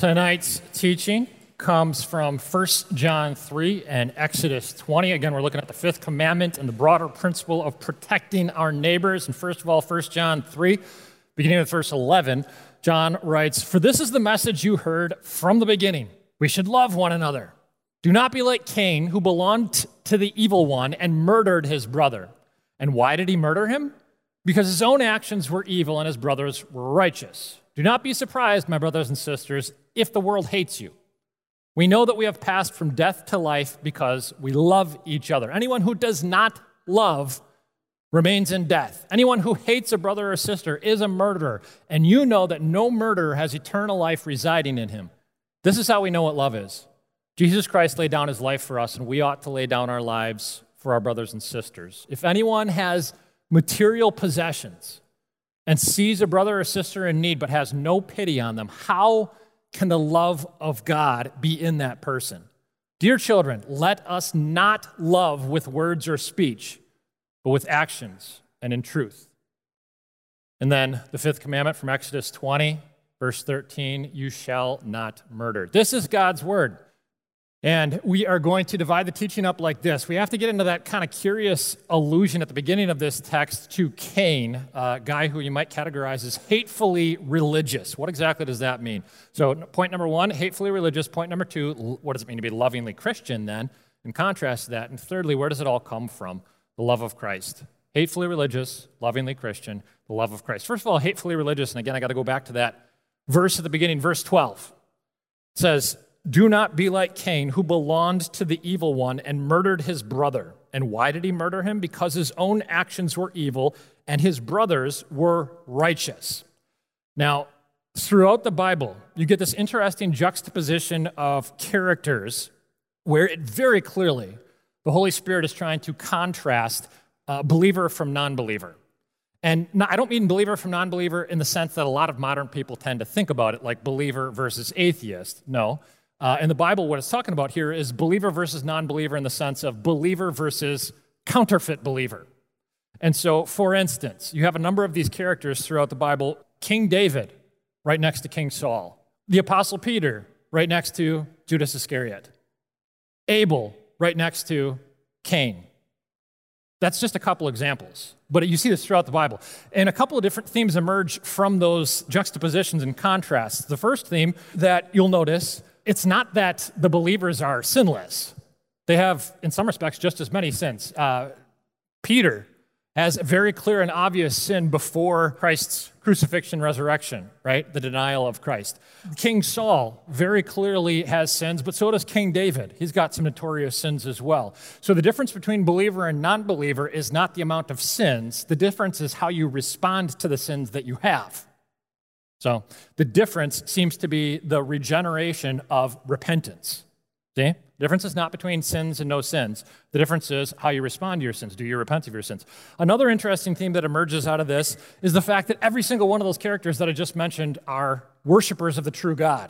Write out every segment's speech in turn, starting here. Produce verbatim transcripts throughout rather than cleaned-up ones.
Tonight's teaching comes from First John three and Exodus twenty. Again, we're looking at the fifth commandment and the broader principle of protecting our neighbors. And first of all, First John three, beginning with verse eleven, John writes, "For this is the message you heard from the beginning. We should love one another. Do not be like Cain, who belonged to the evil one and murdered his brother. And why did he murder him? Because his own actions were evil and his brothers were righteous. Do not be surprised, my brothers and sisters, if the world hates you. We know that we have passed from death to life because we love each other. Anyone who does not love remains in death. Anyone who hates a brother or sister is a murderer, and you know that no murderer has eternal life residing in him. This is how we know what love is. Jesus Christ laid down his life for us, and we ought to lay down our lives for our brothers and sisters. If anyone has material possessions and sees a brother or sister in need but has no pity on them, how can the love of God be in that person? Dear children, let us not love with words or speech, but with actions and in truth." And then the fifth commandment from Exodus twenty, verse thirteen, "You shall not murder." This is God's word. And we are going to divide the teaching up like this. We have to get into that kind of curious allusion at the beginning of this text to Cain, a guy who you might categorize as hatefully religious. What exactly does that mean? So point number one, hatefully religious. Point number two, what does it mean to be lovingly Christian then? In contrast to that. And thirdly, where does it all come from? The love of Christ. Hatefully religious, lovingly Christian, the love of Christ. First of all, hatefully religious. And again, I got to go back to that verse at the beginning, verse twelve. It says, "Do not be like Cain, who belonged to the evil one and murdered his brother." And why did he murder him? Because his own actions were evil and his brothers were righteous. Now, throughout the Bible, you get this interesting juxtaposition of characters where it very clearly, the Holy Spirit is trying to contrast uh, believer from non-believer. And no, I don't mean believer from non-believer in the sense that a lot of modern people tend to think about it, like believer versus atheist. No. Uh, in the Bible, what it's talking about here is believer versus non-believer in the sense of believer versus counterfeit believer. And so, for instance, you have a number of these characters throughout the Bible. King David, right next to King Saul. The Apostle Peter, right next to Judas Iscariot. Abel, right next to Cain. That's just a couple examples. But you see this throughout the Bible. And a couple of different themes emerge from those juxtapositions and contrasts. The first theme that you'll notice, it's not that the believers are sinless. They have, in some respects, just as many sins. Uh, Peter has a very clear and obvious sin before Christ's crucifixion, resurrection, right? The denial of Christ. King Saul very clearly has sins, but so does King David. He's got some notorious sins as well. So the difference between believer and non-believer is not the amount of sins. The difference is how you respond to the sins that you have. So the difference seems to be the regeneration of repentance. See? The difference is not between sins and no sins. The difference is how you respond to your sins. Do you repent of your sins? Another interesting theme that emerges out of this is the fact that every single one of those characters that I just mentioned are worshipers of the true God.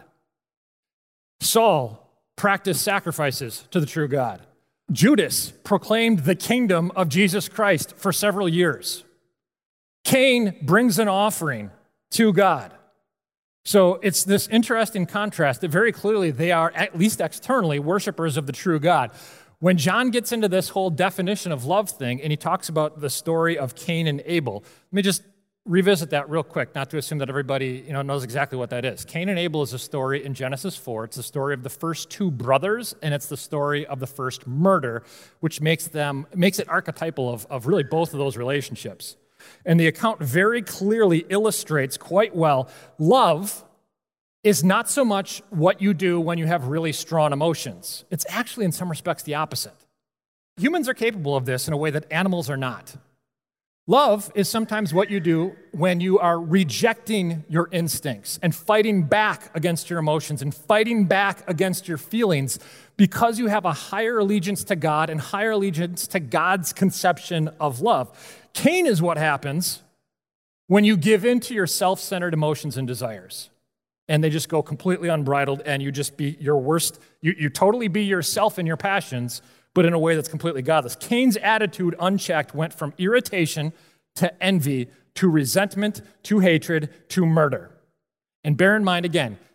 Saul practiced sacrifices to the true God. Judas proclaimed the kingdom of Jesus Christ for several years. Cain brings an offering to God. So it's this interesting contrast that very clearly they are, at least externally, worshipers of the true God. When John gets into this whole definition of love thing, and he talks about the story of Cain and Abel, let me just revisit that real quick, not to assume that everybody you know knows exactly what that is. Cain and Abel is a story in Genesis four. It's the story of the first two brothers, and it's the story of the first murder, which makes them makes it archetypal of, of really both of those relationships. And the account very clearly illustrates quite well, love is not so much what you do when you have really strong emotions. It's actually, in some respects, the opposite. Humans are capable of this in a way that animals are not. Love is sometimes what you do when you are rejecting your instincts and fighting back against your emotions and fighting back against your feelings because you have a higher allegiance to God and higher allegiance to God's conception of love. Cain is what happens when you give in to your self-centered emotions and desires. And they just go completely unbridled, and you just be your worst, you, you totally be yourself in your passions, but in a way that's completely godless. Cain's attitude, unchecked, went from irritation to envy to resentment to hatred to murder. And bear in mind, again,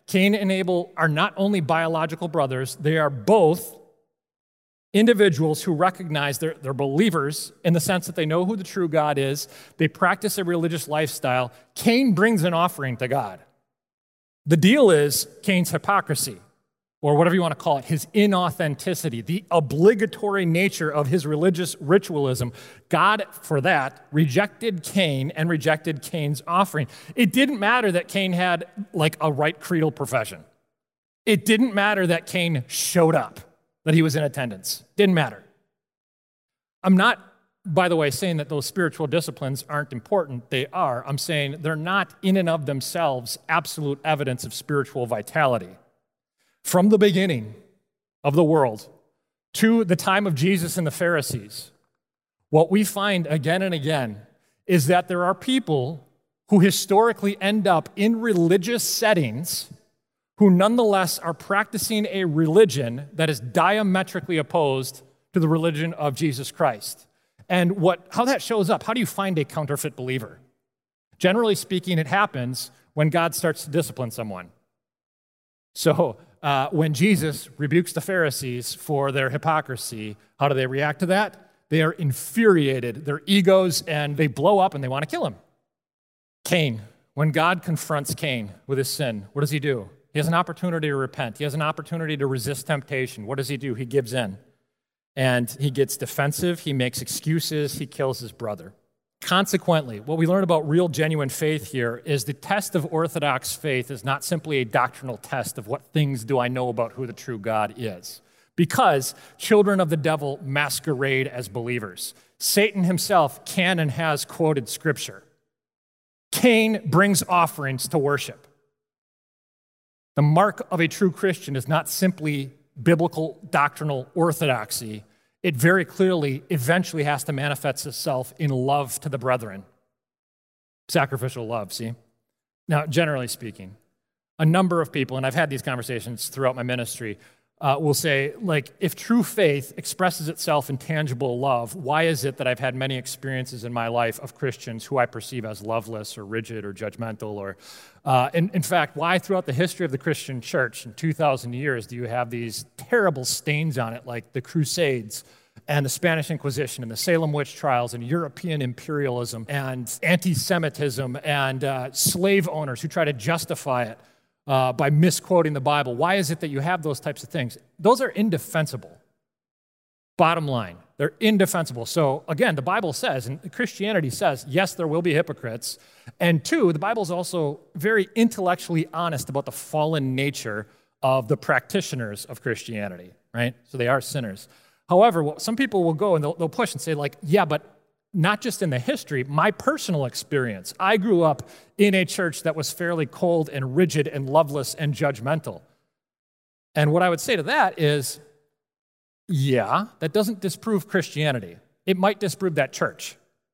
Cain and Abel are not only biological brothers, they are both individuals who recognize they're, they're believers in the sense that they know who the true God is. They practice a religious lifestyle. Cain brings an offering to God. The deal is Cain's hypocrisy, or whatever you want to call it, his inauthenticity, the obligatory nature of his religious ritualism. God, for that, rejected Cain and rejected Cain's offering. It didn't matter that Cain had like a right creedal profession. It didn't matter that Cain showed up, that he was in attendance. Didn't matter. I'm not, by the way, saying that those spiritual disciplines aren't important. They are. I'm saying they're not in and of themselves absolute evidence of spiritual vitality. From the beginning of the world to the time of Jesus and the Pharisees, what we find again and again is that there are people who historically end up in religious settings who nonetheless are practicing a religion that is diametrically opposed to the religion of Jesus Christ. And what, how that shows up, how do you find a counterfeit believer? Generally speaking, it happens when God starts to discipline someone. So uh, when Jesus rebukes the Pharisees for their hypocrisy, how do they react to that? They are infuriated, their egos, and they blow up and they want to kill him. Cain, when God confronts Cain with his sin, what does he do? He has an opportunity to repent. He has an opportunity to resist temptation. What does he do? He gives in. And he gets defensive. He makes excuses. He kills his brother. Consequently, what we learn about real, genuine faith here is the test of orthodox faith is not simply a doctrinal test of what things do I know about who the true God is. Because children of the devil masquerade as believers. Satan himself can and has quoted Scripture. Cain brings offerings to worship. The mark of a true Christian is not simply biblical doctrinal orthodoxy. It very clearly eventually has to manifest itself in love to the brethren. Sacrificial love, see? Now, generally speaking, a number of people, and I've had these conversations throughout my ministry, uh, will say, like, if true faith expresses itself in tangible love, why is it that I've had many experiences in my life of Christians who I perceive as loveless or rigid or judgmental? Or, uh, in, in fact, why throughout the history of the Christian church in two thousand years do you have these terrible stains on it, like the Crusades and the Spanish Inquisition and the Salem witch trials and European imperialism and anti-Semitism and uh, slave owners who try to justify it Uh, by misquoting the Bible? Why is it that you have those types of things? Those are indefensible. Bottom line, they're indefensible. So again, the Bible says, and Christianity says, yes, there will be hypocrites. And two, the Bible is also very intellectually honest about the fallen nature of the practitioners of Christianity, right? So they are sinners. However, what some people will go and they'll, they'll push and say, like, yeah, but not just in the history, my personal experience. I grew up in a church that was fairly cold and rigid and loveless and judgmental. And what I would say to that is, yeah, that doesn't disprove Christianity. It might disprove that church.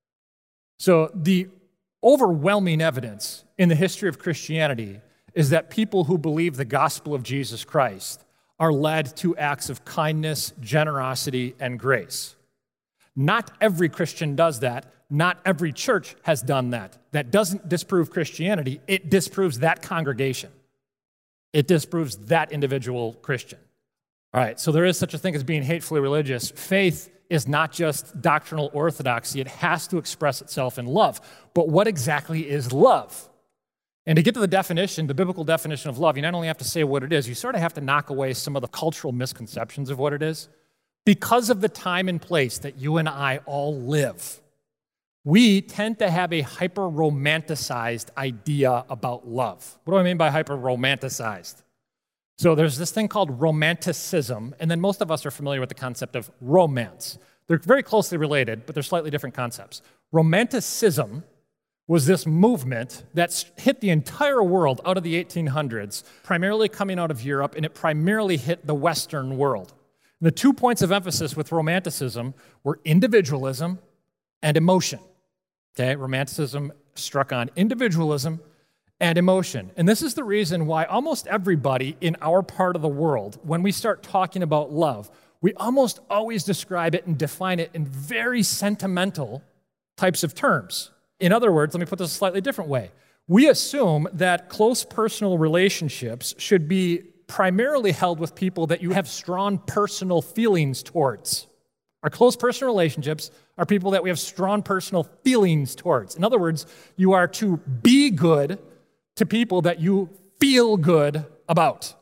So the overwhelming evidence in the history of Christianity is that people who believe the gospel of Jesus Christ are led to acts of kindness, generosity, and grace. Not every Christian does that. Not every church has done that. That doesn't disprove Christianity. It disproves that congregation. It disproves that individual Christian. All right, so there is such a thing as being hatefully religious. Faith is not just doctrinal orthodoxy. It has to express itself in love. But what exactly is love? And to get to the definition, the biblical definition of love, you not only have to say what it is, you sort of have to knock away some of the cultural misconceptions of what it is. Because of the time and place that you and I all live, we tend to have a hyper-romanticized idea about love. What do I mean by hyper-romanticized? So there's this thing called romanticism, and then most of us are familiar with the concept of romance. They're very closely related, but they're slightly different concepts. Romanticism was this movement that hit the entire world out of the eighteen hundreds, primarily coming out of Europe, and it primarily hit the Western world. The two points of emphasis with Romanticism were individualism and emotion. Okay, Romanticism struck on individualism and emotion. And this is the reason why almost everybody in our part of the world, when we start talking about love, we almost always describe it and define it in very sentimental types of terms. In other words, let me put this a slightly different way. We assume that close personal relationships should be primarily held with people that you have strong personal feelings towards. Our close personal relationships are people that we have strong personal feelings towards. In other words, you are to be good to people that you feel good about.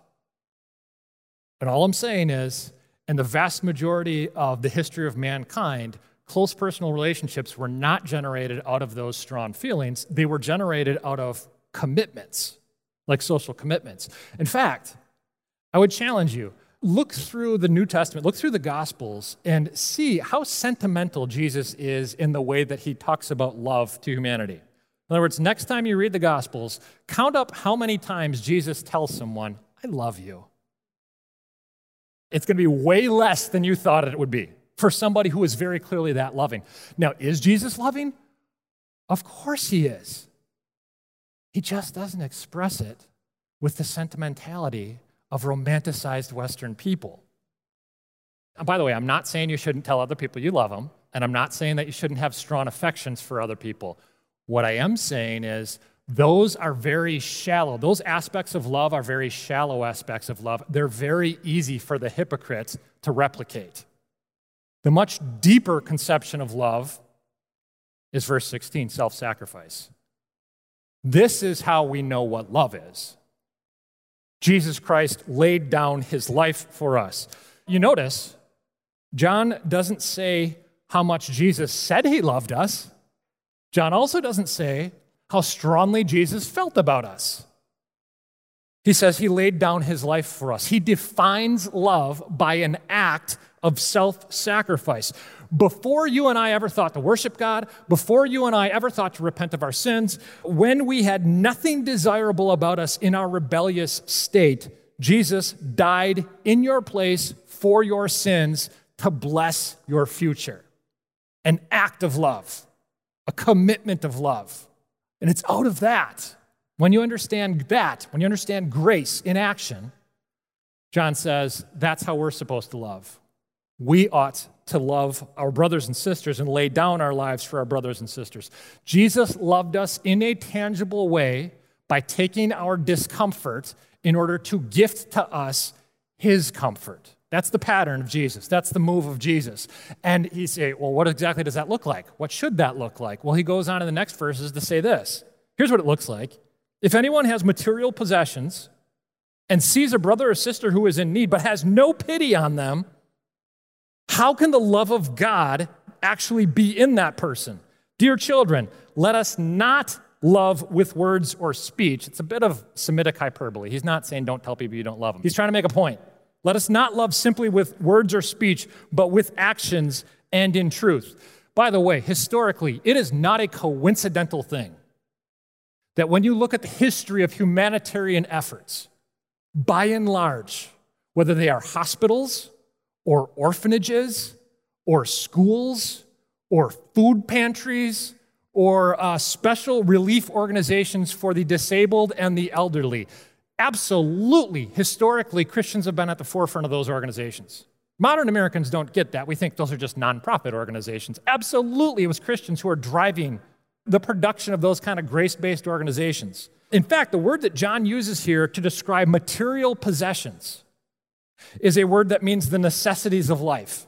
And all I'm saying is, in the vast majority of the history of mankind, close personal relationships were not generated out of those strong feelings. They were generated out of commitments, like social commitments. In fact, I would challenge you, look through the New Testament, look through the Gospels, and see how sentimental Jesus is in the way that he talks about love to humanity. In other words, next time you read the Gospels, count up how many times Jesus tells someone, I love you. It's going to be way less than you thought it would be for somebody who is very clearly that loving. Now, is Jesus loving? Of course he is. He just doesn't express it with the sentimentality of romanticized Western people. And by the way, I'm not saying you shouldn't tell other people you love them, and I'm not saying that you shouldn't have strong affections for other people. What I am saying is those are very shallow. Those aspects of love are very shallow aspects of love. They're very easy for the hypocrites to replicate. The much deeper conception of love is verse sixteen, self-sacrifice. This is how we know what love is. Jesus Christ laid down his life for us. You notice, John doesn't say how much Jesus said he loved us. John also doesn't say how strongly Jesus felt about us. He says he laid down his life for us. He defines love by an act of self-sacrifice. Before you and I ever thought to worship God, before you and I ever thought to repent of our sins, when we had nothing desirable about us in our rebellious state, Jesus died in your place for your sins to bless your future. An act of love, a commitment of love. And it's out of that, when you understand that, when you understand grace in action, John says that's how we're supposed to love. We ought to love our brothers and sisters and lay down our lives for our brothers and sisters. Jesus loved us in a tangible way by taking our discomfort in order to gift to us his comfort. That's the pattern of Jesus. That's the move of Jesus. And he say, well, what exactly does that look like? What should that look like? Well, he goes on in the next verses to say this. Here's what it looks like. If anyone has material possessions and sees a brother or sister who is in need but has no pity on them, how can the love of God actually be in that person? Dear children, let us not love with words or speech. It's a bit of Semitic hyperbole. He's not saying don't tell people you don't love them. He's trying to make a point. Let us not love simply with words or speech, but with actions and in truth. By the way, historically, it is not a coincidental thing that when you look at the history of humanitarian efforts, by and large, whether they are hospitals or orphanages or schools or food pantries or uh, special relief organizations for the disabled and the elderly, absolutely, historically, Christians have been at the forefront of those organizations. Modern Americans don't get that. We think those are just nonprofit organizations. Absolutely, it was Christians who are driving the production of those kind of grace-based organizations. In fact, the word that John uses here to describe material possessions is a word that means the necessities of life.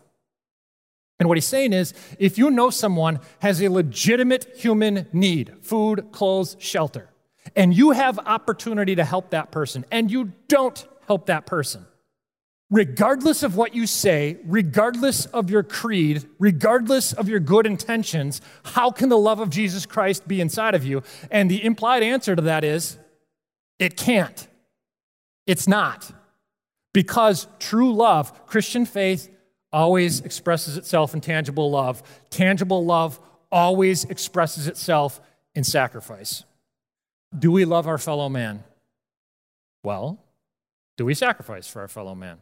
And what he's saying is, if you know someone has a legitimate human need, food, clothes, shelter, and you have opportunity to help that person, and you don't help that person, regardless of what you say, regardless of your creed, regardless of your good intentions, how can the love of Jesus Christ be inside of you? And the implied answer to that is, it can't. It's not. Because true love, Christian faith, always expresses itself in tangible love. Tangible love always expresses itself in sacrifice. Do we love our fellow man? Well, do we sacrifice for our fellow man?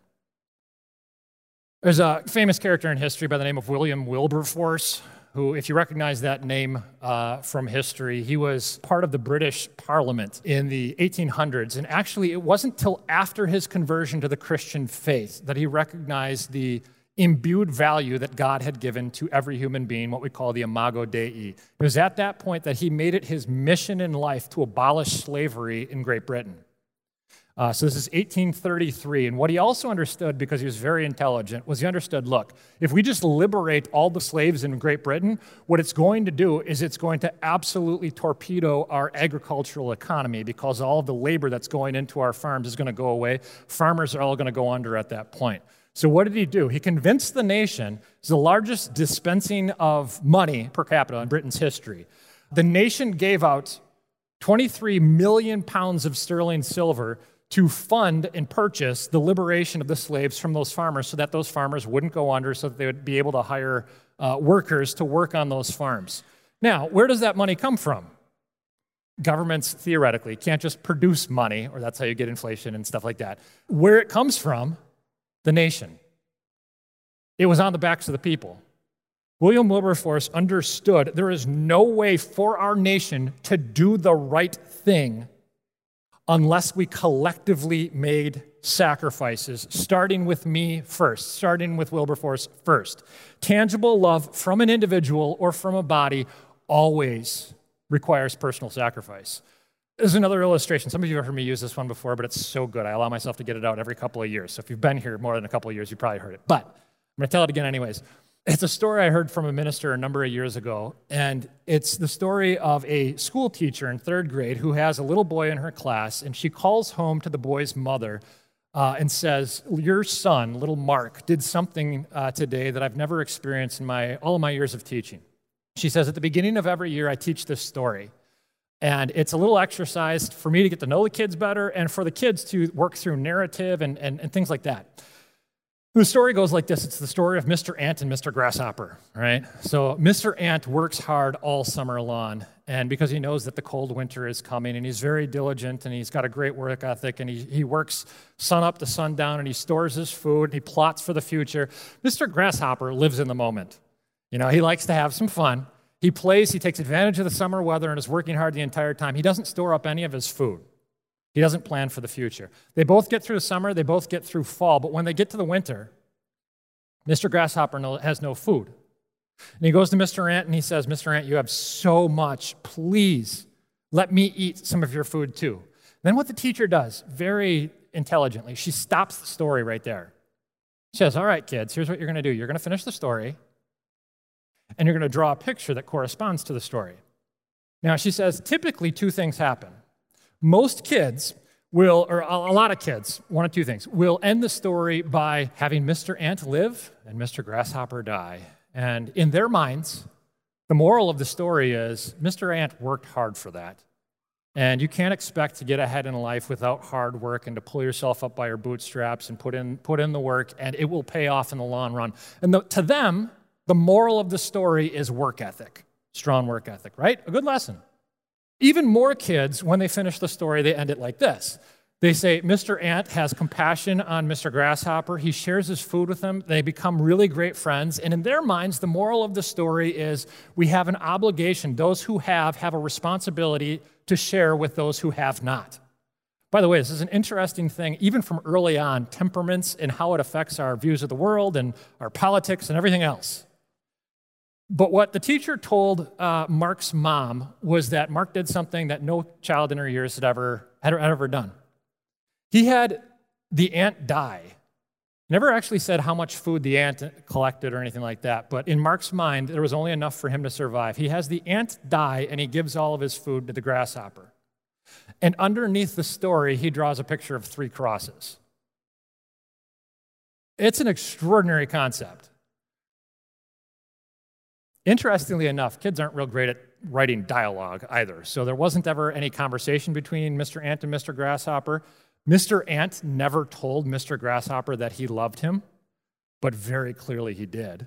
There's a famous character in history by the name of William Wilberforce, who, if you recognize that name uh, from history, he was part of the British Parliament in the eighteen hundreds. And actually, it wasn't till after his conversion to the Christian faith that he recognized the imbued value that God had given to every human being, what we call the imago Dei. It was at that point that he made it his mission in life to abolish slavery in Great Britain. Uh, so this is eighteen thirty-three, and what he also understood, because he was very intelligent, was he understood, look, if we just liberate all the slaves in Great Britain, what it's going to do is it's going to absolutely torpedo our agricultural economy, because all of the labor that's going into our farms is going to go away. Farmers are all going to go under at that point. So what did he do? He convinced the nation, it's the largest dispensing of money per capita in Britain's history. The nation gave out twenty-three million pounds of sterling silver to fund and purchase the liberation of the slaves from those farmers so that those farmers wouldn't go under, so that they would be able to hire uh, workers to work on those farms. Now, where does that money come from? Governments, theoretically, can't just produce money, or that's how you get inflation and stuff like that. Where it comes from, the nation. It was on the backs of the people. William Wilberforce understood there is no way for our nation to do the right thing unless we collectively made sacrifices, starting with me first, starting with Wilberforce first. Tangible love from an individual or from a body always requires personal sacrifice. There's another illustration. Some of you have heard me use this one before, but it's so good. I allow myself to get it out every couple of years. So if you've been here more than a couple of years, you probably heard it. But I'm going to tell it again anyways. It's a story I heard from a minister a number of years ago, and it's the story of a school teacher in third grade who has a little boy in her class, and she calls home to the boy's mother uh, and says, your son, little Mark, did something uh, today that I've never experienced in my all of my years of teaching. She says, at the beginning of every year, I teach this story, and it's a little exercise for me to get to know the kids better and for the kids to work through narrative and, and, and things like that. The story goes like this. It's the story of Mister Ant and Mister Grasshopper, right? So Mister Ant works hard all summer long, and because he knows that the cold winter is coming, and he's very diligent, and he's got a great work ethic, and he, he works sun up to sundown, and he stores his food, and he plots for the future. Mister Grasshopper lives in the moment. You know, he likes to have some fun. He plays, he takes advantage of the summer weather, and is working hard the entire time. He doesn't store up any of his food. He doesn't plan for the future. They both get through the summer, they both get through fall, but when they get to the winter, Mister Grasshopper no, has no food. And he goes to Mister Ant and he says, Mister Ant, you have so much. Please let me eat some of your food too. Then what the teacher does, very intelligently, she stops the story right there. She says, all right, kids, here's what you're going to do. You're going to finish the story, and you're going to draw a picture that corresponds to the story. Now, she says, typically two things happen. Most kids will, or a lot of kids, one of two things, will end the story by having Mister Ant live and Mister Grasshopper die. And in their minds, the moral of the story is Mister Ant worked hard for that. And you can't expect to get ahead in life without hard work and to pull yourself up by your bootstraps and put in, put in the work, and it will pay off in the long run. And the, to them, the moral of the story is work ethic, strong work ethic, right? A good lesson. Even more kids, when they finish the story, they end it like this. They say, Mister Ant has compassion on Mister Grasshopper. He shares his food with him. They become really great friends. And in their minds, the moral of the story is we have an obligation. Those who have have a responsibility to share with those who have not. By the way, this is an interesting thing, even from early on, temperaments and how it affects our views of the world and our politics and everything else. But what the teacher told uh, Mark's mom was that Mark did something that no child in her years had ever, had ever done. He had the ant die. Never actually said how much food the ant collected or anything like that, but in Mark's mind, there was only enough for him to survive. He has the ant die, and he gives all of his food to the grasshopper. And underneath the story, he draws a picture of three crosses. It's an extraordinary concept. Interestingly enough, kids aren't real great at writing dialogue either, so there wasn't ever any conversation between Mister Ant and Mister Grasshopper. Mister Ant never told Mister Grasshopper that he loved him, but very clearly he did.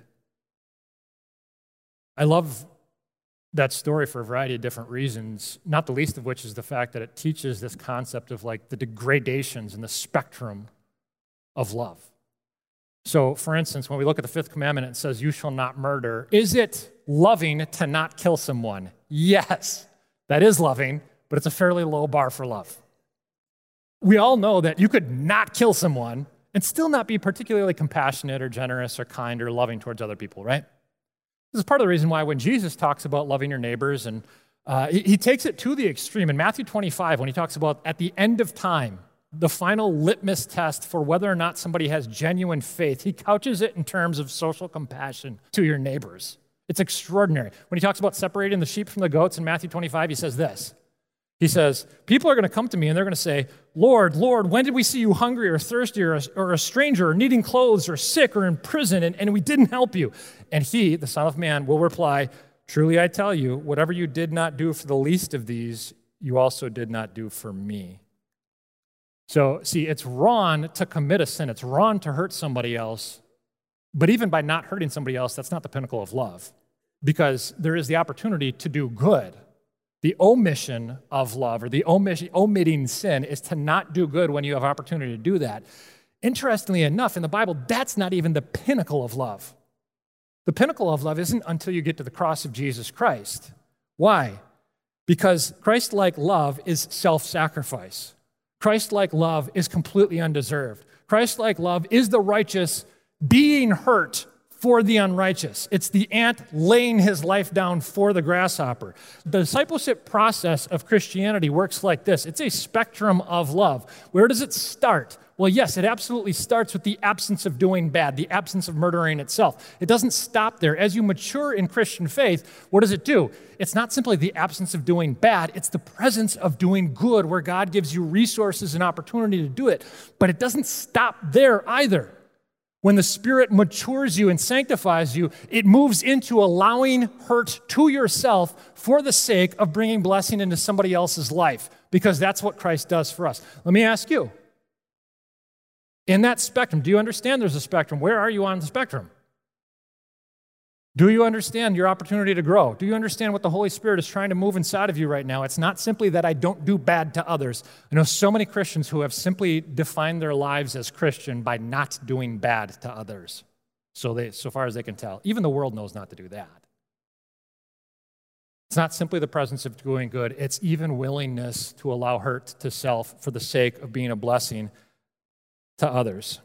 I love that story for a variety of different reasons, not the least of which is the fact that it teaches this concept of like the degradations and the spectrum of love. So, for instance, when we look at the fifth commandment, it says, you shall not murder. Is it loving to not kill someone? Yes, that is loving, but it's a fairly low bar for love. We all know that you could not kill someone and still not be particularly compassionate or generous or kind or loving towards other people, right? This is part of the reason why when Jesus talks about loving your neighbors, and uh, he, he takes it to the extreme. In Matthew twenty-five, when he talks about at the end of time, the final litmus test for whether or not somebody has genuine faith, he couches it in terms of social compassion to your neighbors. It's extraordinary. When he talks about separating the sheep from the goats in Matthew twenty-five, he says this. He says, people are going to come to me and they're going to say, Lord, Lord, when did we see you hungry or thirsty or a, or a stranger or needing clothes or sick or in prison and, and we didn't help you? And he, the Son of Man, will reply, truly I tell you, whatever you did not do for the least of these, you also did not do for me. So, see, it's wrong to commit a sin. It's wrong to hurt somebody else. But even by not hurting somebody else, that's not the pinnacle of love, because there is the opportunity to do good. The omission of love, or the omission, omitting sin, is to not do good when you have opportunity to do that. Interestingly enough, in the Bible, that's not even the pinnacle of love. The pinnacle of love isn't until you get to the cross of Jesus Christ. Why? Because Christ-like love is self-sacrifice. Christ-like love is completely undeserved. Christ-like love is the righteous being hurt for the unrighteous. It's the ant laying his life down for the grasshopper. The discipleship process of Christianity works like this. It's a spectrum of love. Where does it start? Well, yes, it absolutely starts with the absence of doing bad, the absence of murdering itself. It doesn't stop there. As you mature in Christian faith, what does it do? It's not simply the absence of doing bad, it's the presence of doing good, where God gives you resources and opportunity to do it. But it doesn't stop there either. When the Spirit matures you and sanctifies you, it moves into allowing hurt to yourself for the sake of bringing blessing into somebody else's life, because that's what Christ does for us. Let me ask you, in that spectrum, do you understand there's a spectrum? Where are you on the spectrum? Do you understand your opportunity to grow? Do you understand what the Holy Spirit is trying to move inside of you right now? It's not simply that I don't do bad to others. I know so many Christians who have simply defined their lives as Christian by not doing bad to others, so they, so far as they can tell. Even the world knows not to do that. It's not simply the presence of doing good. It's even willingness to allow hurt to self for the sake of being a blessing to others.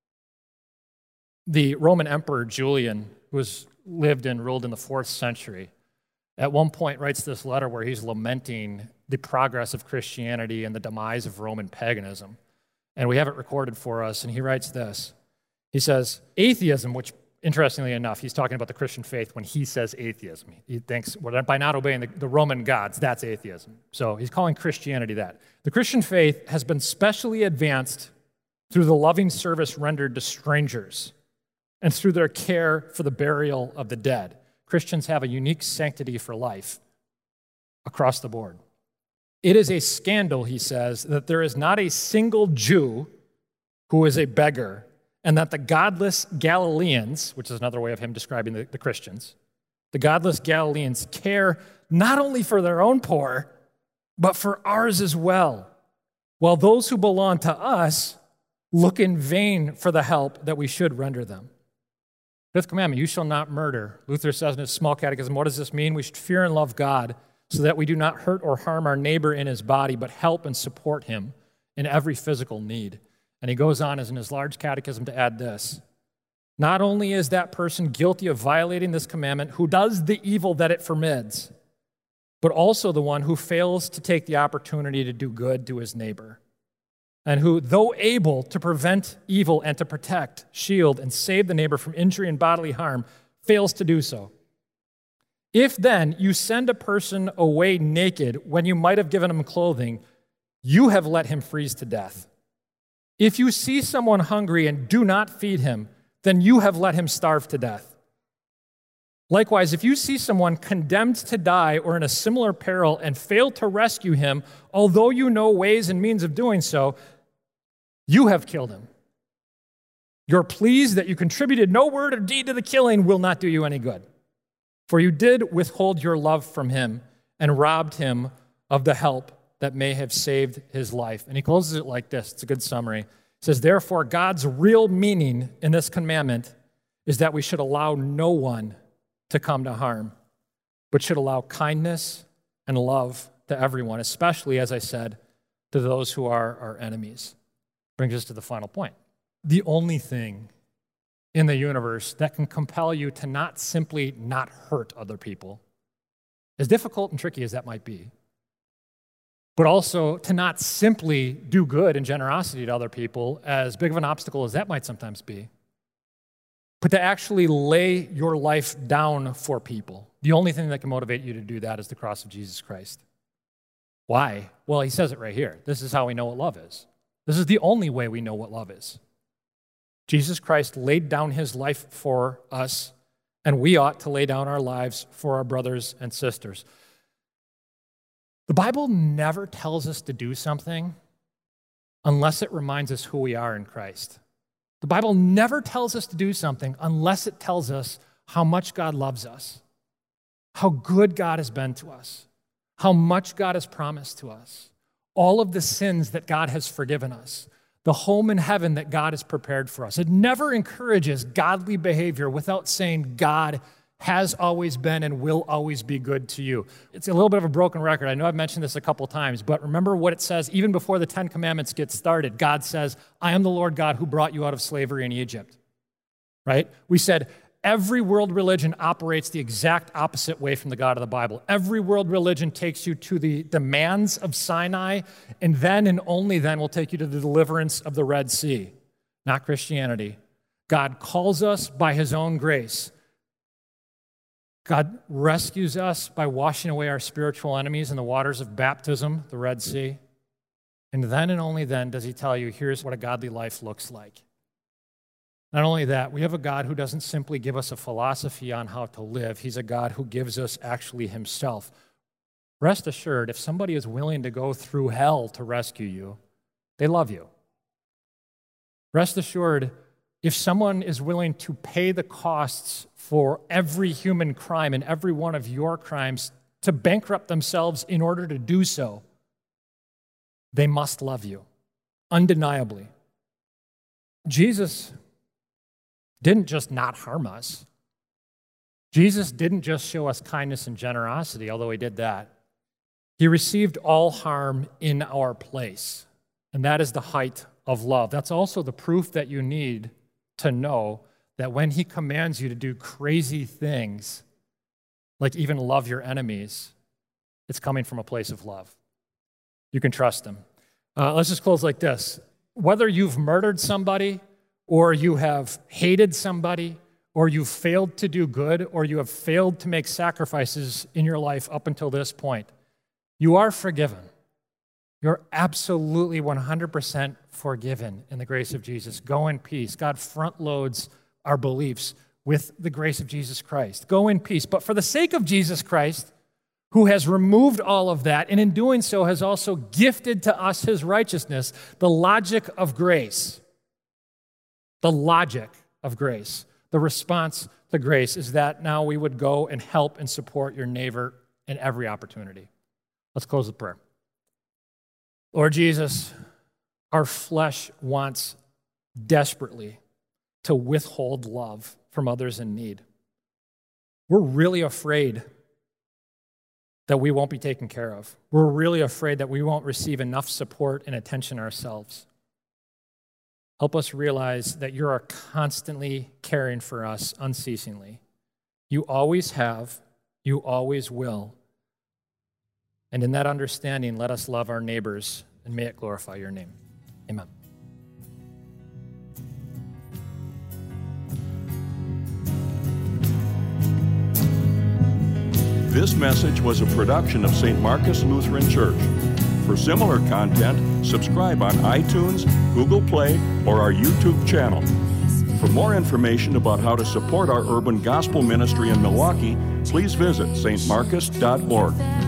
The Roman Emperor Julian, who was lived and ruled in the fourth century, at one point writes this letter where he's lamenting the progress of Christianity and the demise of Roman paganism. And we have it recorded for us, and he writes this. He says, atheism, which interestingly enough, he's talking about the Christian faith when he says atheism. He thinks well, by not obeying the, the Roman gods, that's atheism. So he's calling Christianity that. The Christian faith has been specially advanced through the loving service rendered to strangers and through their care for the burial of the dead. Christians have a unique sanctity for life across the board. It is a scandal, he says, that there is not a single Jew who is a beggar, and that the godless Galileans, which is another way of him describing the, the Christians, the godless Galileans care not only for their own poor, but for ours as well, while those who belong to us look in vain for the help that we should render them. Fifth commandment, you shall not murder. Luther says in his small catechism, what does this mean? We should fear and love God so that we do not hurt or harm our neighbor in his body, but help and support him in every physical need. And he goes on as in his large catechism to add this. Not only is that person guilty of violating this commandment who does the evil that it forbids, but also the one who fails to take the opportunity to do good to his neighbor, and who, though able to prevent evil and to protect, shield, and save the neighbor from injury and bodily harm, fails to do so. If then you send a person away naked when you might have given him clothing, you have let him freeze to death. If you see someone hungry and do not feed him, then you have let him starve to death. Likewise, if you see someone condemned to die or in a similar peril and fail to rescue him, although you know ways and means of doing so, you have killed him. Your pleas that you contributed no word or deed to the killing will not do you any good. For you did withhold your love from him and robbed him of the help that may have saved his life. And he closes it like this. It's a good summary. He says, therefore, God's real meaning in this commandment is that we should allow no one to come to harm, but should allow kindness and love to everyone, especially, as I said, to those who are our enemies. Brings us to the final point. the only thing in the universe that can compel you to not simply not hurt other people, as difficult and tricky as that might be, but also to not simply do good and generosity to other people, as big of an obstacle as that might sometimes be, but to actually lay your life down for people. The only thing that can motivate you to do that is the cross of Jesus Christ. Why? Well, he says it right here. This is how we know what love is. This is the only way we know what love is. Jesus Christ laid down his life for us, and we ought to lay down our lives for our brothers and sisters. The Bible never tells us to do something unless it reminds us who we are in Christ. The Bible never tells us to do something unless it tells us how much God loves us, how good God has been to us, how much God has promised to us, all of the sins that God has forgiven us, the home in heaven that God has prepared for us. It never encourages godly behavior without saying God has always been and will always be good to you. It's a little bit of a broken record. I know I've mentioned this a couple times, but remember what it says even before the Ten Commandments get started. God says, I am the Lord God who brought you out of slavery in Egypt, right? We said every world religion operates the exact opposite way from the God of the Bible. Every world religion takes you to the demands of Sinai, and then and only then will take you to the deliverance of the Red Sea, not Christianity. God calls us by his own grace. God rescues us by washing away our spiritual enemies in the waters of baptism, the Red Sea. And then and only then does he tell you, here's what a godly life looks like. Not only that, we have a God who doesn't simply give us a philosophy on how to live. He's a God who gives us actually himself. Rest assured, if somebody is willing to go through hell to rescue you, they love you. Rest assured, if someone is willing to pay the costs for every human crime and every one of your crimes to bankrupt themselves in order to do so, they must love you, undeniably. Jesus didn't just not harm us. Jesus didn't just show us kindness and generosity, although he did that. He received all harm in our place, and that is the height of love. That's also the proof that you need to know that when he commands you to do crazy things, like even love your enemies, it's coming from a place of love. You can trust him. Uh, let's just close like this. Whether you've murdered somebody, or you have hated somebody, or you've failed to do good, or you have failed to make sacrifices in your life up until this point, you are forgiven. You're absolutely one hundred percent forgiven in the grace of Jesus. Go in peace. God front loads our beliefs with the grace of Jesus Christ. Go in peace. But for the sake of Jesus Christ, who has removed all of that, and in doing so has also gifted to us his righteousness, the logic of grace, the logic of grace, the response to grace is that now we would go and help and support your neighbor in every opportunity. Let's close with prayer. Lord Jesus, our flesh wants desperately to withhold love from others in need. We're really afraid that we won't be taken care of. We're really afraid that we won't receive enough support and attention ourselves. Help us realize that you are constantly caring for us unceasingly. You always have, you always will. And in that understanding, let us love our neighbors, and may it glorify your name. Amen. This message was a production of Saint Marcus Lutheran Church. For similar content, subscribe on iTunes, Google Play, or our YouTube channel. For more information about how to support our urban gospel ministry in Milwaukee, please visit s t marcus dot org.